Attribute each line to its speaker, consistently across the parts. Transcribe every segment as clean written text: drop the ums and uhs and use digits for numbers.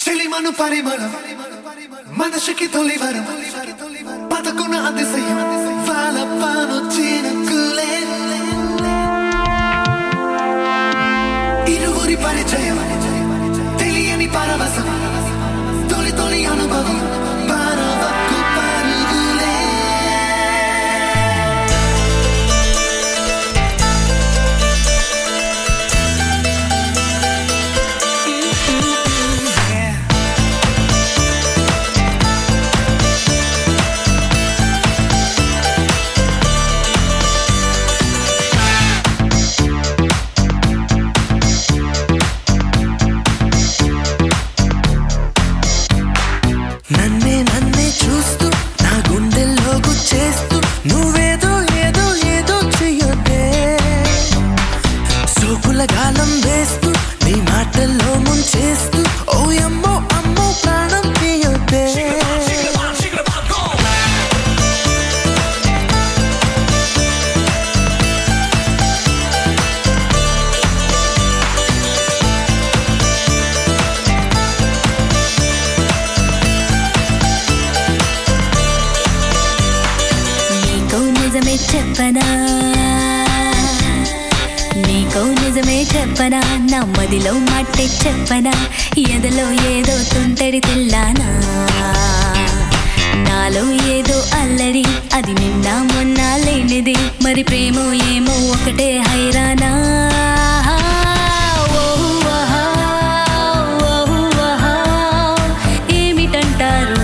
Speaker 1: చెలిమను పరిమళం మనసుకి తొలివరం బతుకున్న అతిశయం వాలపాను చినుకులే ఇరువురి పరిచయం తెలియని పరవశం తొలి తొలి అనుభవం పరవకు పరుగులే నన్నే చూస్తూ నా గుండెల్లో గుచ్చేస్తూ నువ్వేదో ఏదో ఏదో చెయ్యొద్దే సోకుల గాలం వేస్తూ నీ మాటల్లో ముంచేస్తూ ఓ అమ్మో అమ్మో ప్రాణం తీయొద్దే
Speaker 2: నీకో నిజమే చెప్పనా నా మదిలో మాటే చెప్పనా ఎదలో ఏదో తుంటరి తెల్లానా నాలో ఏదో అల్లరి అది నిన్న మొన్న లేనిది మరి ప్రేమో ఏమో ఒకటే హైరానా ఏమిటంటారు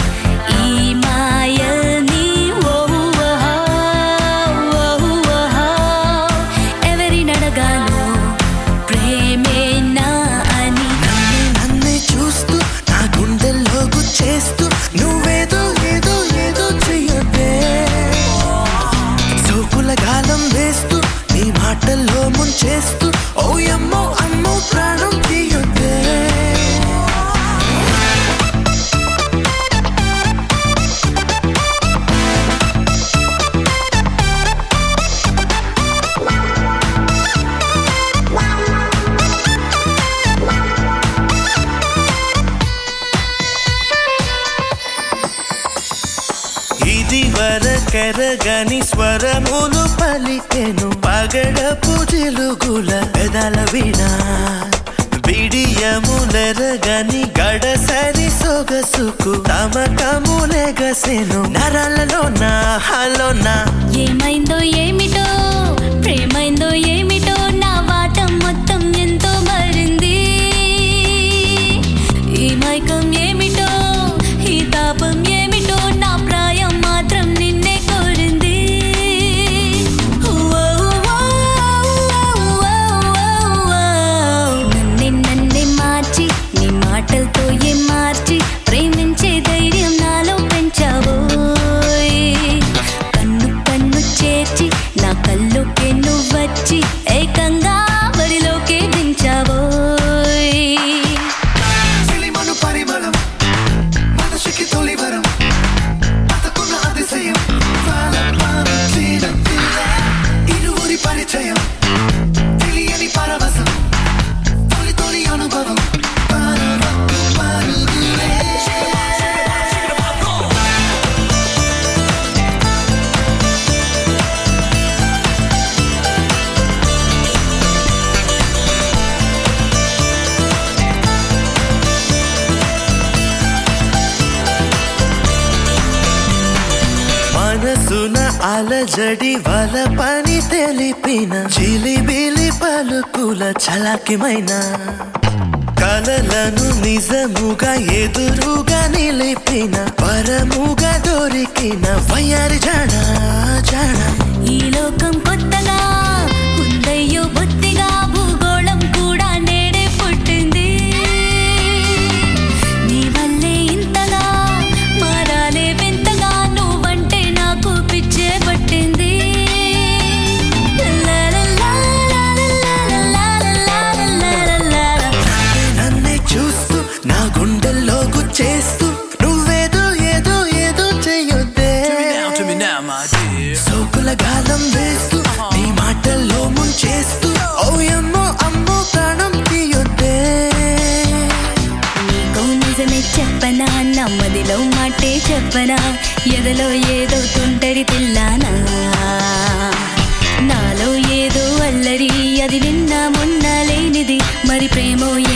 Speaker 1: నువ్వేదో ఏదో ఏదో చెయ్యొద్దే సోకుల గాలం వేస్తూ నీ మాటల్లో ముంచేస్తూ ఓ అమ్మో అమ్మో ప్రాణం తీయొద్దే ఇది వరకెరగని స్వరములు పలికెను పగడపు జిలుగుల పెదల వీణా బిడియములెరగని గడసరి సొగసుకు తమకములెగసెను నరాలలో నా హలోనా
Speaker 2: ఏమైందో ఏమిటో ప్రేమైందో ఏమిటో నా వాటం మొత్తం ఎంతో మారింది ఈ మైకం ఏమిటో ఈ తాపం ఏమిటో నా ప్రాయం మాత్రం నిన్నే కోరింది నన్నే మార్చి నీ మాటలతో ఏం మార్చి ప్రేమించే ధైర్యం నాలో పెంచావోయ్ కన్ను కన్ను చేర్చి నా కల్లోకే నువ్వొచ్చి ఏకంగా బరిలోకే దించావోయ్
Speaker 1: చెలిమను పరిమళం మనసుకి తొలివరం బతుకున్న అతిశయం వాలపాను చినుకులే ఇరువురి పరిచయం తెలియని పరవశం తొలి తొలి అనుభవం పరవకు పరుగులే మనసున అలజడి వల పని తెలిపిన చిలిబిలి పలుకుల చలాకిమైన కలలను నిజముగా ఎదురుగా నిలిపిన పరముగా దొరికిన వయ్యారి జానా జానా
Speaker 2: ఈ లోకం కొత్తగా ఉందయ్యో బొత్తిగా భూగోళం కూడా నేడే పుట్టింది నీ వల్లే ఇంతగా మారాలే వింతగా నువ్వంటే నాకు పిచ్చే పట్టింది
Speaker 1: నన్నే చూస్తూ నా గుండెల్లో గుచ్చేస్తూ నువ్వేదో ఏదో ఏదో చెయ్యొద్దే సోకుల గాలం వేస్తూ
Speaker 2: చెప్పనా నమ్మదిలో మాటే చెప్పనా ఎదలో ఏదో తుంటరి తెల్లానా నాలో ఏదో అల్లరి అది నిన్న మొన్న లేనిది మరి ప్రేమో